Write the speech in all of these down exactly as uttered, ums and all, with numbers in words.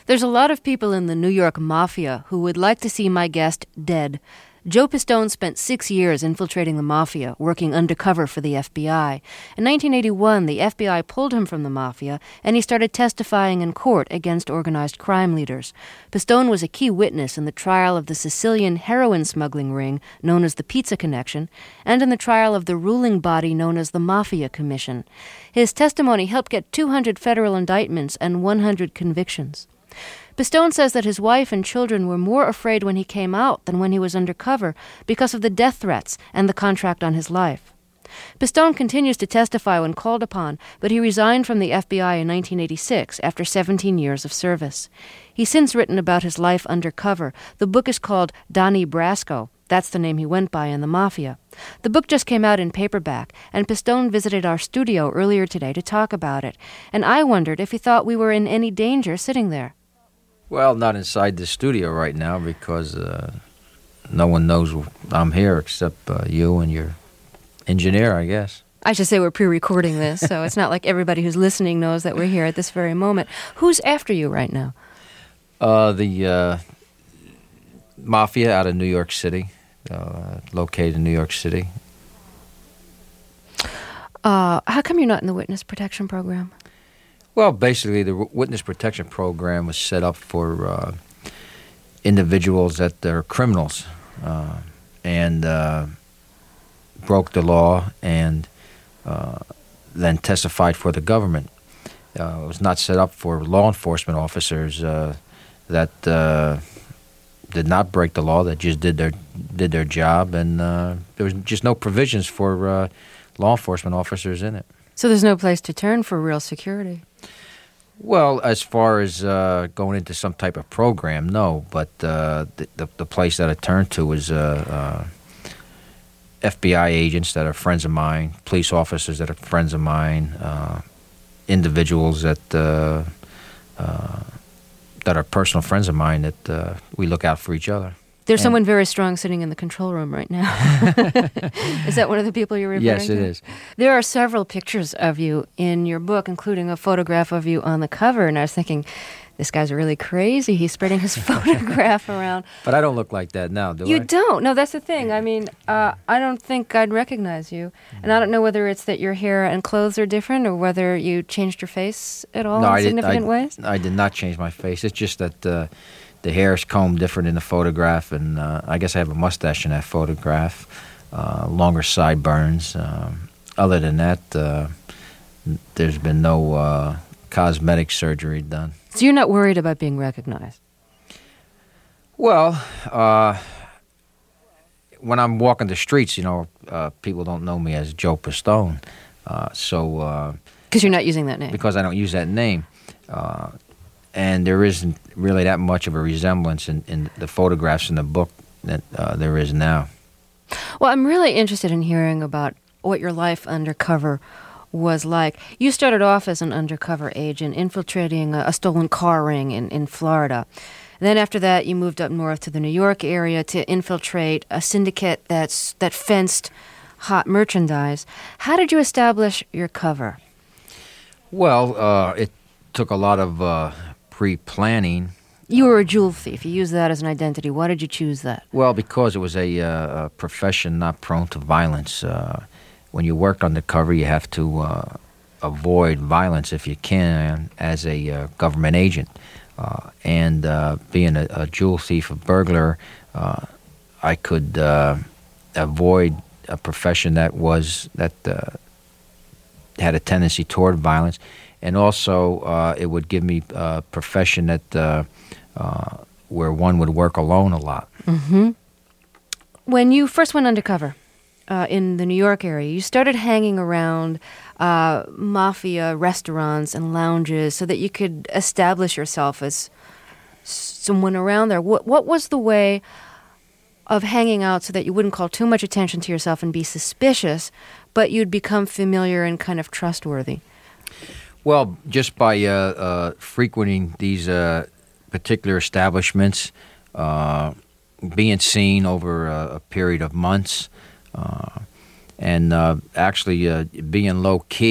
There's a lot of people in the New York Mafia who would like to see my guest dead. Joe Pistone spent six years infiltrating the Mafia, working undercover for the F B I. In nineteen eighty-one, the F B I pulled him from the Mafia, and he started testifying in court against organized crime leaders. Pistone was a key witness in the trial of the Sicilian heroin smuggling ring, known as the Pizza Connection, and in the trial of the ruling body known as the Mafia Commission. His testimony helped get two hundred federal indictments and one hundred convictions. Pistone says that his wife and children were more afraid when he came out than when he was undercover because of the death threats and the contract on his life. Pistone continues to testify when called upon, but he resigned from the F B I in nineteen eighty-six after seventeen years of service. He's since written about his life undercover. The book is called Donnie Brasco. That's the name he went by in the Mafia. The book just came out in paperback, and Pistone visited our studio earlier today to talk about it. And I wondered if he thought we were in any danger sitting there. Well, not inside the studio right now because uh, no one knows I'm here except uh, you and your engineer, I guess. I should say we're pre-recording this, so it's not like everybody who's listening knows that we're here at this very moment. Who's after you right now? Uh, the uh, Mafia out of New York City, uh, located in New York City. Uh, how come you're not in the witness protection program? Well, basically, the witness protection program was set up for uh, individuals that are criminals uh, and uh, broke the law and uh, then testified for the government. Uh, it was not set up for law enforcement officers uh, that uh, did not break the law, that just did their did their job, and uh, there was just no provisions for uh, law enforcement officers in it. So there's no place to turn for real security? Well, as far as uh, going into some type of program, no. But uh, the, the the place that I turned to was uh, uh, F B I agents that are friends of mine, police officers that are friends of mine, uh, individuals that uh, uh, that are personal friends of mine that uh, we look out for each other. There's and someone very strong sitting in the control room right now. Is that one of the people you're referring yes, to? Yes, it is. There are several pictures of you in your book, including a photograph of you on the cover, and I was thinking, this guy's really crazy. He's spreading his photograph around. But I don't look like that now, do you I? You don't. No, that's the thing. I mean, uh, I don't think I'd recognize you. And I don't know whether it's that your hair and clothes are different or whether you changed your face at all no, in I significant did, I, ways. I did not change my face. It's just that uh, the hair is combed different in the photograph, and uh, I guess I have a mustache in that photograph, uh, longer sideburns. Um, other than that, uh, there's been no uh, cosmetic surgery done. So you're not worried about being recognized? Well, uh, when I'm walking the streets, you know, uh, people don't know me as Joe Pistone. Uh, so... Because uh, you're not using that name. Because I don't use that name. Uh, and there isn't really that much of a resemblance in, in the photographs in the book that uh, there is now. Well, I'm really interested in hearing about what your life undercover was like. You started off as an undercover agent infiltrating a, a stolen car ring in, in Florida. And then after that, you moved up north to the New York area to infiltrate a syndicate that's that fenced hot merchandise. How did you establish your cover? Well, uh, it took a lot of uh, pre-planning. You were a jewel thief. You used that as an identity. Why did you choose that? Well, because it was a, uh, a profession not prone to violence. Uh, when you work undercover, you have to uh, avoid violence if you can as a uh, government agent. Uh, and uh, being a, a jewel thief, a burglar, uh, I could uh, avoid a profession that was that uh, had a tendency toward violence, and also uh, it would give me a profession that uh, uh, where one would work alone a lot. Mm-hmm. When you first went undercover uh, in the New York area, you started hanging around uh, mafia restaurants and lounges so that you could establish yourself as someone around there. What, what was the way of hanging out so that you wouldn't call too much attention to yourself and be suspicious, but you'd become familiar and kind of trustworthy? Well, just by uh, uh, frequenting these uh, particular establishments, uh, being seen over a, a period of months, uh, and uh, actually uh, being low-key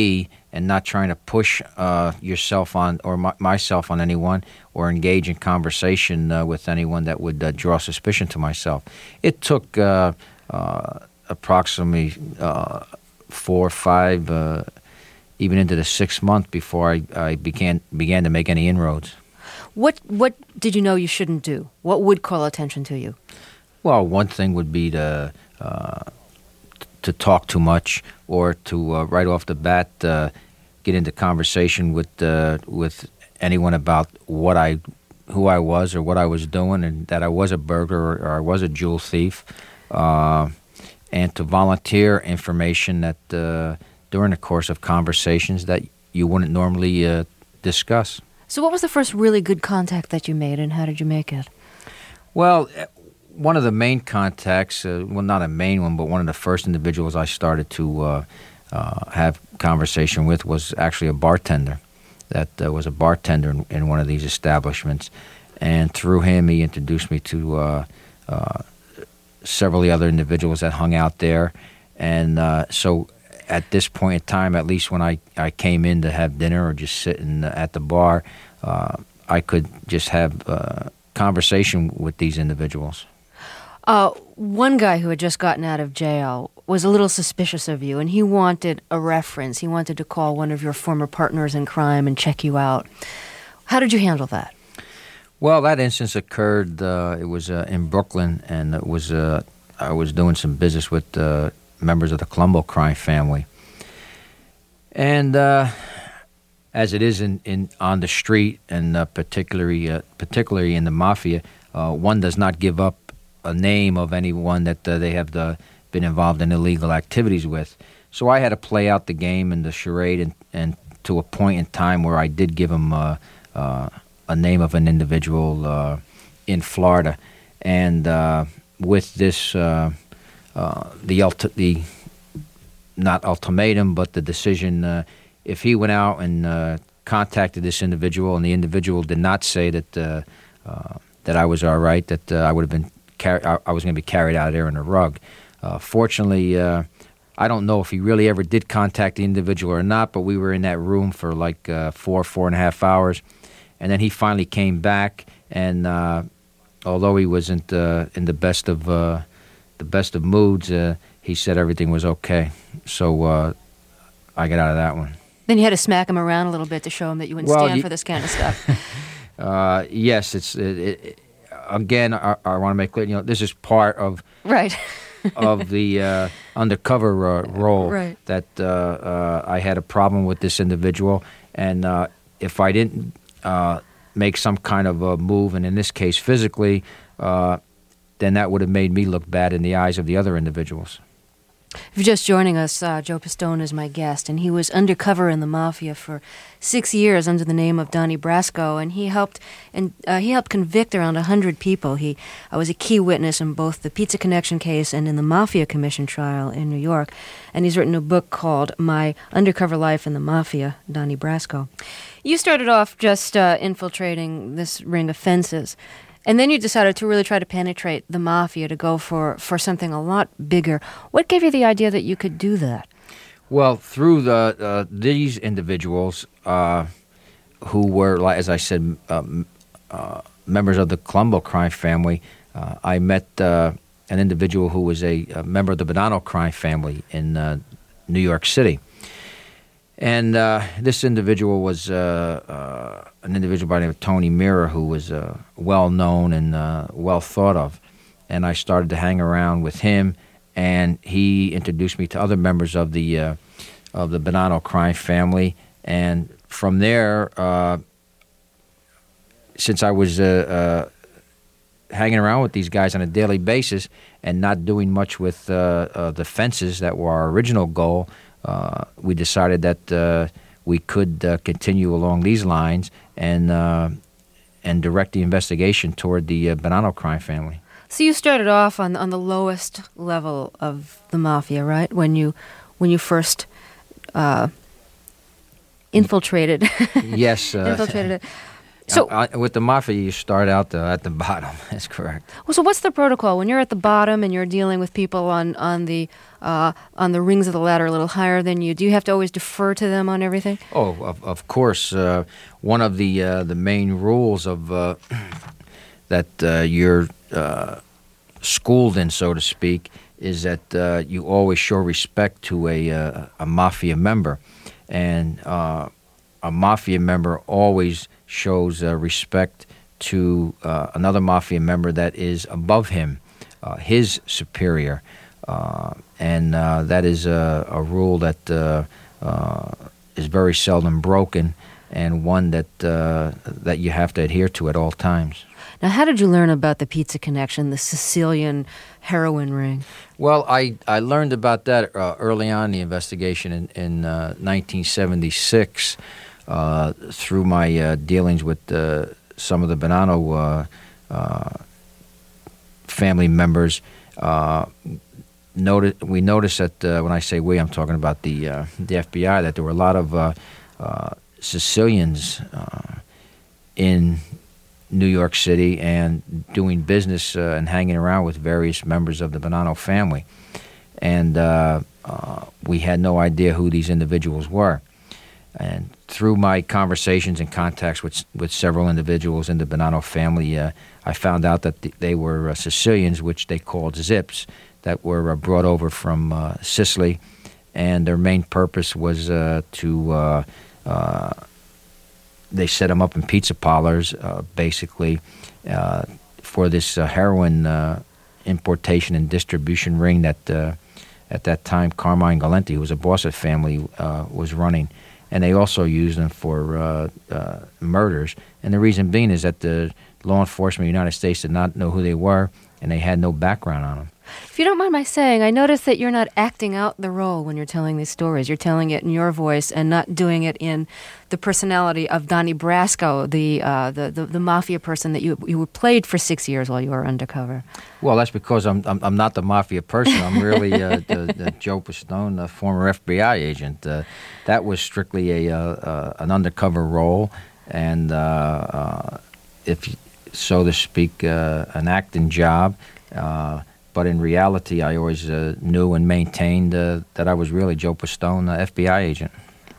and not trying to push uh, yourself on or my, myself on anyone or engage in conversation uh, with anyone that would uh, draw suspicion to myself. It took uh, uh, approximately uh, four, five, uh, even into the sixth month before I, I began began to make any inroads. What what did you know you shouldn't do? What would call attention to you? Well, one thing would be to uh, to talk too much, or to uh, right off the bat uh, get into conversation with uh, with anyone about what I, who I was, or what I was doing, and that I was a burglar or, or I was a jewel thief, uh, and to volunteer information that uh, during the course of conversations that you wouldn't normally uh, discuss. So, what was the first really good contact that you made, and how did you make it? Well, one of the main contacts, uh, well, not a main one, but one of the first individuals I started to uh, uh, have conversation with was actually a bartender that uh, was a bartender in, in one of these establishments. And through him, he introduced me to uh, uh, several of the other individuals that hung out there. And uh, so at this point in time, at least when I, I came in to have dinner or just sitting at the bar, uh, I could just have uh, conversation with these individuals. Uh, one guy who had just gotten out of jail was a little suspicious of you, and he wanted a reference. He wanted to call one of your former partners in crime and check you out. How did you handle that? Well, that instance occurred, uh, it was uh, in Brooklyn, and it was uh, I was doing some business with uh, members of the Colombo crime family. And uh, as it is in, in on the street, and uh, particularly, uh, particularly in the mafia, uh, one does not give up a name of anyone that uh, they have the, been involved in illegal activities with. So I had to play out the game and the charade, and, and to a point in time where I did give him uh, uh, a name of an individual uh, in Florida. And uh, with this, uh, uh, the, ulti- the not ultimatum, but the decision, uh, if he went out and uh, contacted this individual, and the individual did not say that uh, uh, that I was all right, that uh, I would have been Car- I was going to be carried out of there in a rug. Uh, fortunately, uh, I don't know if he really ever did contact the individual or not, but we were in that room for like uh, four, four and a half hours. And then he finally came back, and uh, although he wasn't uh, in the best of uh, the best of moods, uh, he said everything was okay. So uh, I got out of that one. Then you had to smack him around a little bit to show him that you wouldn't well, stand you, for this kind of stuff. uh, yes, it's it, it, again. I, I want to make clear, you know, this is part of right of the uh, undercover uh, role. Right. That uh, uh, I had a problem with this individual, and uh, if I didn't uh, make some kind of a move, and in this case physically, uh, then that would have made me look bad in the eyes of the other individuals. If you're just joining us, uh, Joe Pistone is my guest, and he was undercover in the mafia for six years under the name of Donnie Brasco, and he helped and uh, he helped convict around a hundred people. He uh, was a key witness in both the Pizza Connection case and in the Mafia Commission trial in New York, and he's written a book called My Undercover Life in the Mafia, Donnie Brasco. You started off just uh, infiltrating this ring of fences. And then you decided to really try to penetrate the mafia, to go for, for something a lot bigger. What gave you the idea that you could do that? Well, through the uh, these individuals uh, who were, like, as I said, um, uh, members of the Colombo crime family, uh, I met uh, an individual who was a, a member of the Bonanno crime family in uh, New York City. And uh, this individual was uh, uh, an individual by the name of Tony Mira, who was uh, well-known and uh, well thought of. And I started to hang around with him, and he introduced me to other members of the uh, of the Bonanno crime family. And from there, uh, since I was uh, uh, hanging around with these guys on a daily basis and not doing much with uh, uh, the fences that were our original goal, Uh, we decided that uh, we could uh, continue along these lines and uh, and direct the investigation toward the uh, Bonanno crime family. So you started off on on the lowest level of the mafia, right? When you when you first uh, infiltrated. Yes, uh, infiltrated it. So I, I, with the mafia, you start out uh, at the bottom. That's correct. Well, so what's the protocol when you're at the bottom and you're dealing with people on on the uh, on the rings of the ladder a little higher than you? Do you have to always defer to them on everything? Oh, of, of course. Uh, one of the uh, the main rules of uh, that uh, you're uh, schooled in, so to speak, is that uh, you always show respect to a uh, a mafia member, and uh, a mafia member always shows uh, respect to uh, another mafia member that is above him, uh, his superior, uh, and uh, that is a, a rule that uh, uh, is very seldom broken, and one that uh, that you have to adhere to at all times. Now, how did you learn about the Pizza Connection, the Sicilian heroin ring? Well, I, I learned about that uh, early on in the investigation in, in uh, nineteen seventy-six uh, through my uh, dealings with uh, some of the Bonanno uh, uh, family members. Uh, noted, we noticed that, uh, when I say we, I'm talking about the, uh, the F B I, that there were a lot of uh, uh, Sicilians uh, in New York City and doing business uh, and hanging around with various members of the Bonanno family. And uh, uh, we had no idea who these individuals were. And through my conversations and contacts with with several individuals in the Bonanno family, uh, I found out that th- they were uh, Sicilians, which they called Zips, that were uh, brought over from uh, Sicily. And their main purpose was uh, to... Uh, uh, They set them up in pizza parlors, uh, basically, uh, for this uh, heroin uh, importation and distribution ring that, uh, at that time, Carmine Galenti, who was a boss of the family, uh, was running. And they also used them for uh, uh, murders. And the reason being is that the law enforcement of the United States did not know who they were, and they had no background on them. If you don't mind my saying, I notice that you're not acting out the role when you're telling these stories. You're telling it in your voice and not doing it in the personality of Donnie Brasco, the uh, the, the the mafia person that you you played for six years while you were undercover. Well, that's because I'm I'm, I'm not the mafia person. I'm really uh, the, the Joe Pistone, the former F B I agent. Uh, that was strictly a uh, uh, an undercover role, and uh, uh, if so to speak, uh, an acting job. Uh, But in reality, I always uh, knew and maintained uh, that I was really Joe Pistone, uh, F B I agent.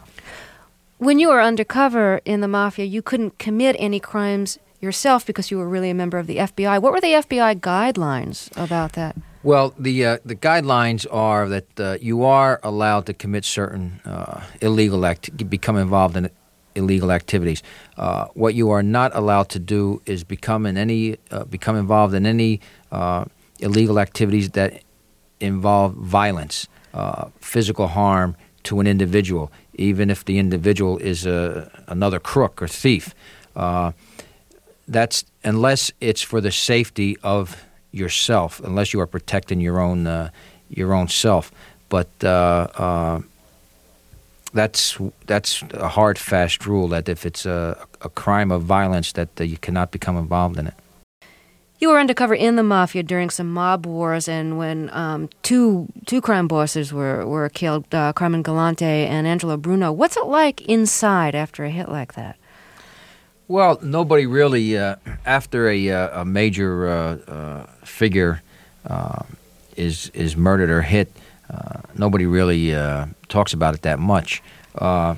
When you were undercover in the mafia, you couldn't commit any crimes yourself because you were really a member of the F B I. What were the F B I guidelines about that? Well, the uh, the guidelines are that uh, you are allowed to commit certain uh, illegal act, become involved in illegal activities. Uh, what you are not allowed to do is become in any uh, become involved in any uh, illegal activities that involve violence, uh, physical harm to an individual, even if the individual is a, another crook or thief. Uh, that's unless it's for the safety of yourself, unless you are protecting your own uh, your own self. But uh, uh, that's that's a hard, fast rule that if it's a, a crime of violence, that uh, you cannot become involved in it. You were undercover in the mafia during some mob wars, and when um, two two crime bosses were were killed, uh, Carmine Galante and Angelo Bruno. What's it like inside after a hit like that? Well, nobody really, uh, after a uh, a major uh, uh, figure uh, is is murdered or hit, uh, nobody really uh, talks about it that much, uh,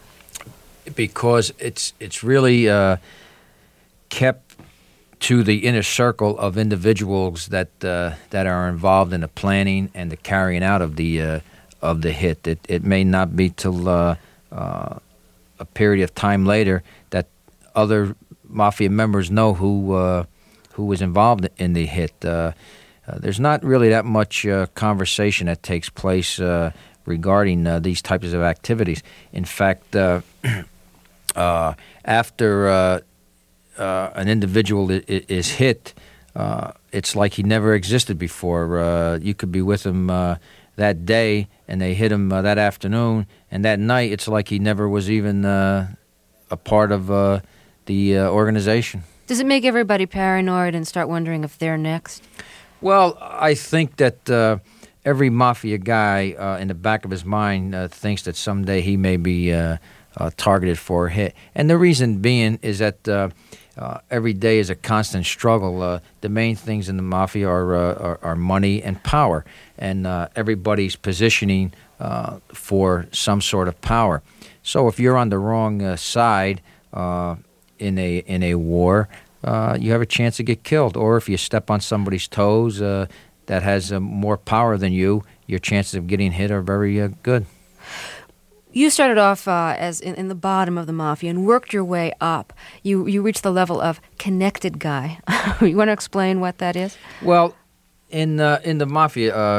because it's it's really uh, kept to the inner circle of individuals that uh, that are involved in the planning and the carrying out of the uh, of the hit. It it may not be till uh, uh, a period of time later that other mafia members know who uh, who was involved in the hit. Uh, uh, there's not really that much uh, conversation that takes place uh, regarding uh, these types of activities. In fact, uh, uh, after uh, Uh, an individual i- is hit, uh, it's like he never existed before. Uh, you could be with him uh, that day, and they hit him uh, that afternoon, and that night it's like he never was even uh, a part of uh, the uh, organization. Does it make everybody paranoid and start wondering if they're next? Well, I think that uh, every mafia guy uh, in the back of his mind uh, thinks that someday he may be uh, uh, targeted for a hit. And the reason being is that uh, uh, every day is a constant struggle. Uh, the main things in the mafia are, uh, are, are money and power, and uh, everybody's positioning uh, for some sort of power. So if you're on the wrong uh, side uh, in a in a war, uh, you have a chance to get killed. Or if you step on somebody's toes uh, that has uh, more power than you, your chances of getting hit are very uh, good. You started off uh, as in, in the bottom of the mafia and worked your way up. You you reached the level of connected guy. You want to explain what that is? Well, in uh, in the mafia, uh,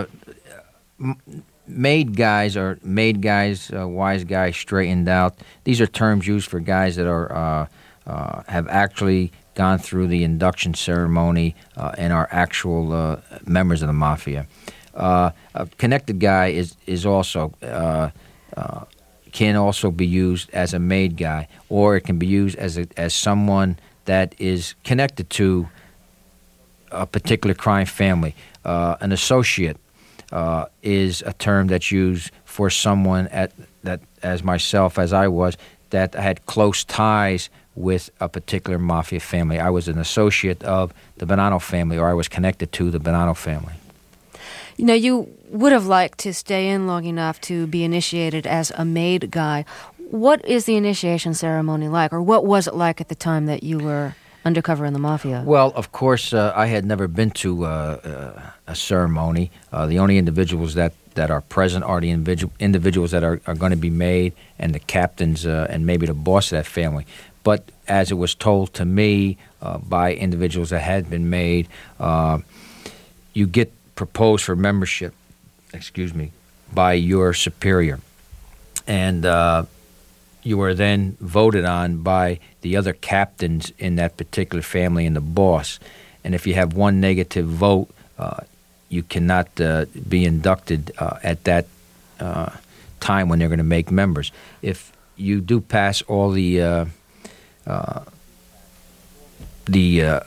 m- made guys are made guys, uh, wise guys, straightened out. These are terms used for guys that are uh, uh, have actually gone through the induction ceremony uh, and are actual uh, members of the mafia. Uh, a connected guy is is also. Uh, uh, can also be used as a made guy, or it can be used as a, as someone that is connected to a particular crime family. Uh, an associate uh, is a term that's used for someone at that, as myself, as I was, that had close ties with a particular mafia family. I was an associate of the Bonanno family, or I was connected to the Bonanno family. You know, you would have liked to stay in long enough to be initiated as a made guy. What is the initiation ceremony like, or what was it like at the time that you were undercover in the mafia? Well, of course, uh, I had never been to uh, uh, a ceremony. Uh, the only individuals that, that are present are the individual, individuals that are, are going to be made, and the captains uh, and maybe the boss of that family. But as it was told to me uh, by individuals that had been made, uh, you get proposed for membership, excuse me, by your superior. And uh, you are then voted on by the other captains in that particular family and the boss. And if you have one negative vote, uh, you cannot uh, be inducted uh, at that uh, time when they're going to make members. If you do pass all the uh, uh, the uh,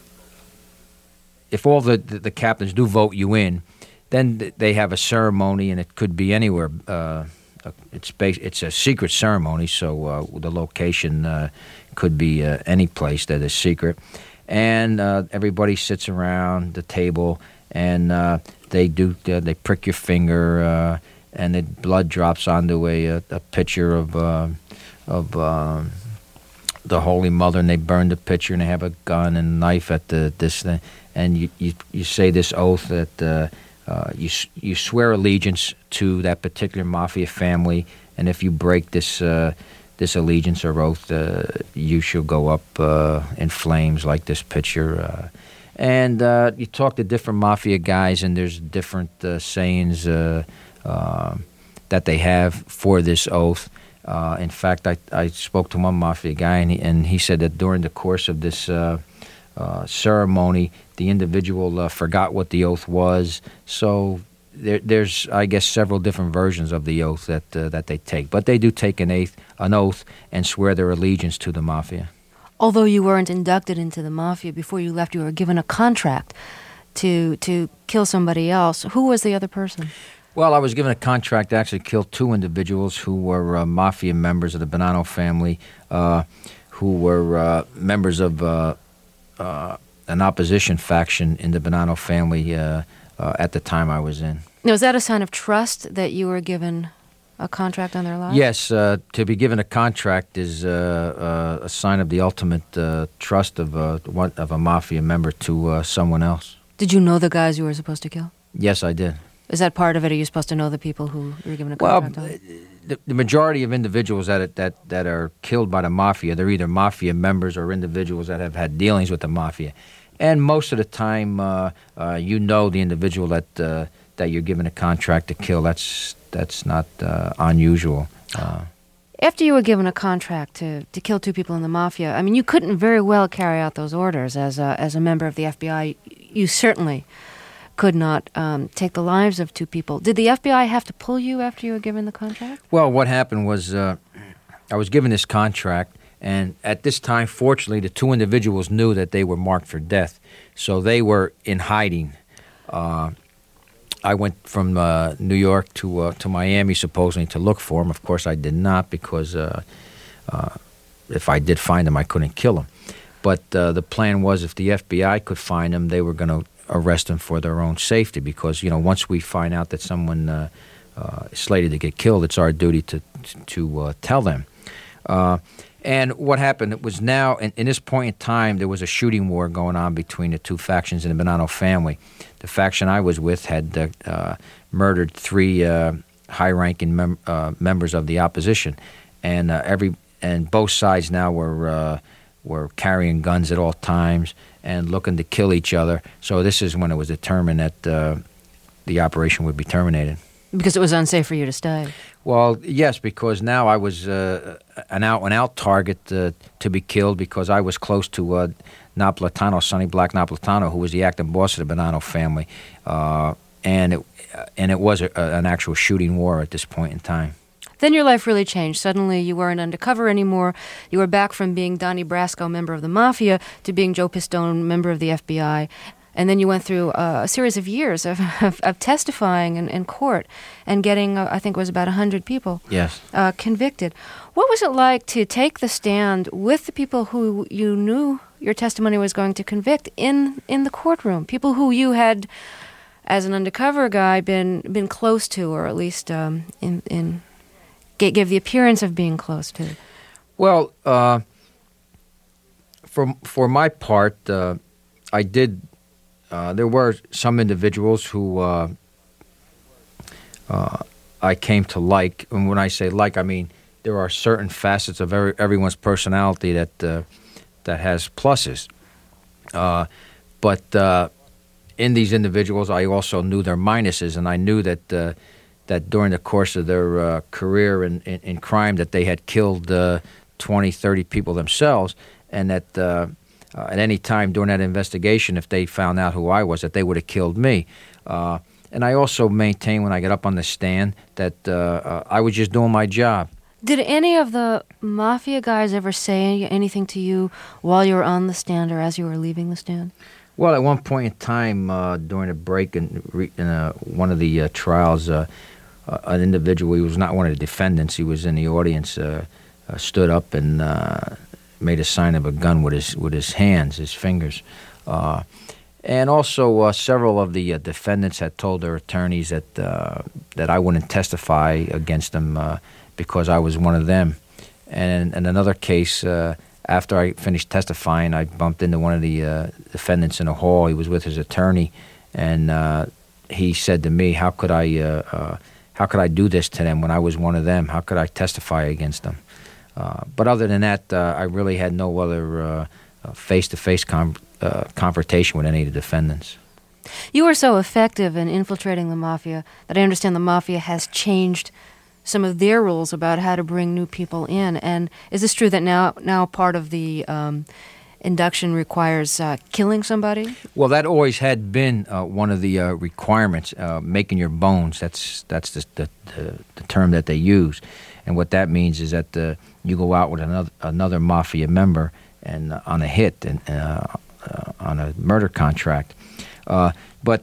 if all the, the, the captains do vote you in, then th- they have a ceremony, and it could be anywhere. Uh, it's bas- it's a secret ceremony, so uh, the location uh, could be uh, any place that is secret. And uh, everybody sits around the table, and uh, they do uh, they prick your finger, uh, and the blood drops onto a a, a pitcher of uh, of. Uh, the Holy Mother, and they burn the pitcher, and they have a gun and a knife at the this thing, and you you, you say this oath that uh, uh, you you swear allegiance to that particular mafia family, and if you break this uh, this allegiance or oath, uh, you shall go up uh, in flames like this pitcher. Uh, and uh, you talk to different mafia guys, and there's different uh, sayings uh, uh, that they have for this oath. Uh, in fact, I, I spoke to one mafia guy, and he, and he said that during the course of this uh, uh, ceremony, the individual uh, forgot what the oath was. So there, there's, I guess, several different versions of the oath that uh, that they take. But they do take an, eighth, an oath and swear their allegiance to the mafia. Although you weren't inducted into the mafia before you left, you were given a contract to to kill somebody else. Who was the other person? Well, I was given a contract to actually kill two individuals who were uh, mafia members of the Bonanno family, uh, who were uh, members of uh, uh, an opposition faction in the Bonanno family uh, uh, at the time I was in. Now, is that a sign of trust that you were given a contract on their lives? Yes, uh, to be given a contract is uh, uh, a sign of the ultimate uh, trust of, uh, one, of a mafia member to uh, someone else. Did you know the guys you were supposed to kill? Yes, I did. Is that part of it? Are you supposed to know the people who you were given a contract well, on? The, the majority of individuals that, that that are killed by the mafia, they're either mafia members or individuals that have had dealings with the mafia. And most of the time, uh, uh, you know the individual that uh, that you're given a contract to kill. That's that's not uh, unusual. Uh, After you were given a contract to, to kill two people in the mafia, I mean, you couldn't very well carry out those orders as a, as a member of the F B I. You certainly could not um, take the lives of two people. Did the F B I have to pull you after you were given the contract? Well, what happened was uh, I was given this contract, and at this time, fortunately, the two individuals knew that they were marked for death, so they were in hiding. Uh, I went from uh, New York to uh, to Miami, supposedly to look for them. Of course, I did not, because uh, uh, if I did find him, I couldn't kill him. But uh, the plan was if the F B I could find him, they were going to arrest him for their own safety because, you know, once we find out that someone uh, uh, is slated to get killed, it's our duty to, to uh, tell them. Uh, and what happened, it was now, in, in this point in time, there was a shooting war going on between the two factions in the Bonanno family. The faction I was with had uh, uh, murdered three uh, high-ranking mem- uh, members of the opposition, and uh, every and both sides now were uh, were carrying guns at all times and looking to kill each other. So this is when it was determined that uh, the operation would be terminated. Because it was unsafe for you to stay. Well, yes, because now I was uh, an out-and-out target uh, to be killed because I was close to uh, Napolitano, Sonny Black Napolitano, who was the acting boss of the Bonanno family, uh, and it and it was a, a, an actual shooting war at this point in time. Then your life really changed. Suddenly you weren't undercover anymore. You were back from being Donnie Brasco, member of the Mafia, to being Joe Pistone, member of the F B I. And then you went through uh, a series of years of, of, of testifying in, in court and getting, uh, I think it was about one hundred people yes. uh, convicted. What was it like to take the stand with the people who you knew your testimony was going to convict in, in the courtroom? People who you had, as an undercover guy, been been close to, or at least um, in... in gave the appearance of being close to? Well, uh, for for my part, uh, I did. Uh, there were some individuals who uh, uh, I came to like, and when I say like, I mean there are certain facets of every, everyone's personality that uh, that has pluses. Uh, but uh, in these individuals, I also knew their minuses, and I knew that. Uh, that during the course of their uh, career in, in, in crime that they had killed uh, twenty, thirty people themselves, and that uh, uh, at any time during that investigation, if they found out who I was, that they would have killed me. Uh, and I also maintain when I get up on the stand that uh, uh, I was just doing my job. Did any of the Mafia guys ever say anything to you while you were on the stand or as you were leaving the stand? Well, at one point in time, uh, during a break in, in uh, one of the uh, trials, uh, Uh, an individual, he was not one of the defendants, he was in the audience, uh, uh, stood up and uh, made a sign of a gun with his with his hands, his fingers. Uh, and also uh, several of the uh, defendants had told their attorneys that uh, that I wouldn't testify against them uh, because I was one of them. And in another case, uh, after I finished testifying, I bumped into one of the uh, defendants in a hall. He was with his attorney, and uh, he said to me, how could I... Uh, uh, How could I do this to them when I was one of them? How could I testify against them? Uh, but other than that, uh, I really had no other uh, face-to-face com- uh, confrontation with any of the defendants. You were so effective in infiltrating the Mafia that I understand the Mafia has changed some of their rules about how to bring new people in. And is this true that now, now part of the um, induction requires uh, killing somebody? Well, that always had been uh, one of the uh, requirements, uh, making your bones. That's that's the, the, the, the term that they use. And what that means is that uh, you go out with another another Mafia member and uh, on a hit and uh, uh, on a murder contract. Uh, but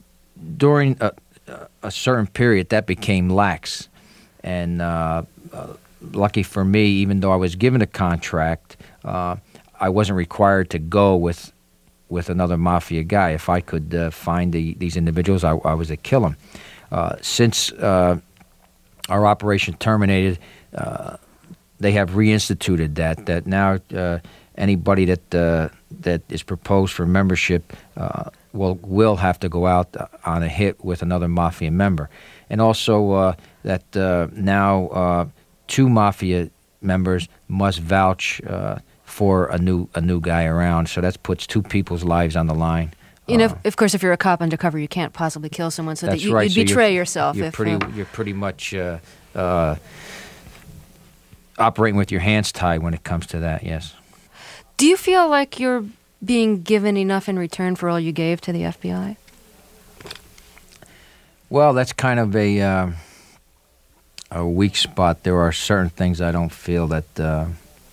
during a, a certain period, that became lax. And uh, uh, lucky for me, even though I was given a contract, uh, I wasn't required to go with with another Mafia guy. If I could uh, find the, these individuals, I, I was to kill them. Uh, since uh, our operation terminated, uh, they have reinstituted that. That now uh, anybody that uh, that is proposed for membership uh, will will have to go out on a hit with another Mafia member, and also uh, that uh, now uh, two Mafia members must vouch Uh, for a new a new guy around, so that puts two people's lives on the line. You know, uh, if, of course, if you're a cop undercover, you can't possibly kill someone, so that you, right. you'd so betray you're, yourself. You're if, pretty, uh, you're pretty much uh, uh, operating with your hands tied when it comes to that. Yes. Do you feel like you're being given enough in return for all you gave to the F B I? Well, that's kind of a uh, a weak spot. There are certain things I don't feel that. Uh,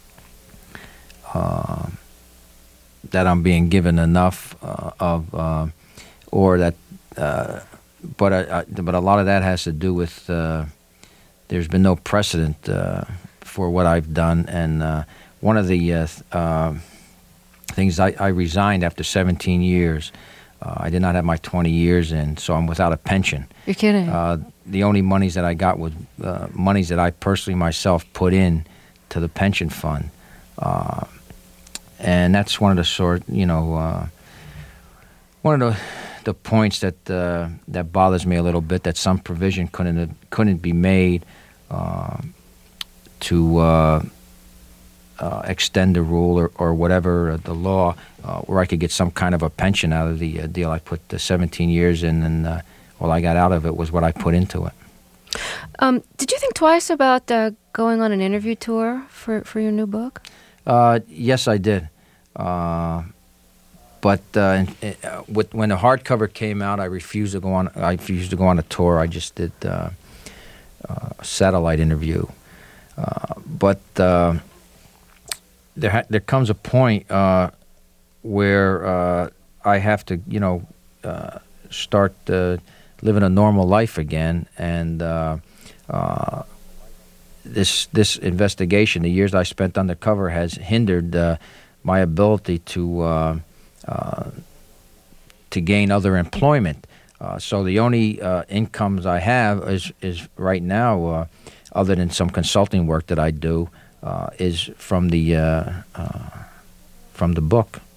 Uh, that I'm being given enough uh, of, uh, or that, uh, but I, I, but a lot of that has to do with uh, there's been no precedent uh, for what I've done. And uh, one of the uh, uh, things I, I resigned after seventeen years. Uh, I did not have my twenty years in, so I'm without a pension. You're kidding. Uh, the only monies that I got was uh, monies that I personally myself put in to the pension fund. Uh, and that's one of the sort, you know, uh, one of the the points that uh, that bothers me a little bit, that some provision couldn't couldn't be made uh, to uh, uh, extend the rule or, or whatever uh, the law, uh, where I could get some kind of a pension out of the uh, deal. I put the seventeen years in, and uh, all I got out of it was what I put into it. Um, did you think twice about uh, going on an interview tour for, for your new book? Uh, yes, I did. Uh, But uh, uh, with, when the hardcover came out, I refused to go on. I refused to go on a tour. I just did uh, uh, a satellite interview. Uh, but uh, there, ha- there comes a point uh, where uh, I have to, you know, uh, start uh, living a normal life again. And uh, uh, this this investigation, the years I spent undercover, has hindered uh, my ability to. Uh, Uh, to gain other employment. Uh, so the only uh, incomes I have is, is right now, uh, other than some consulting work that I do, uh, is from the uh, uh, from the book.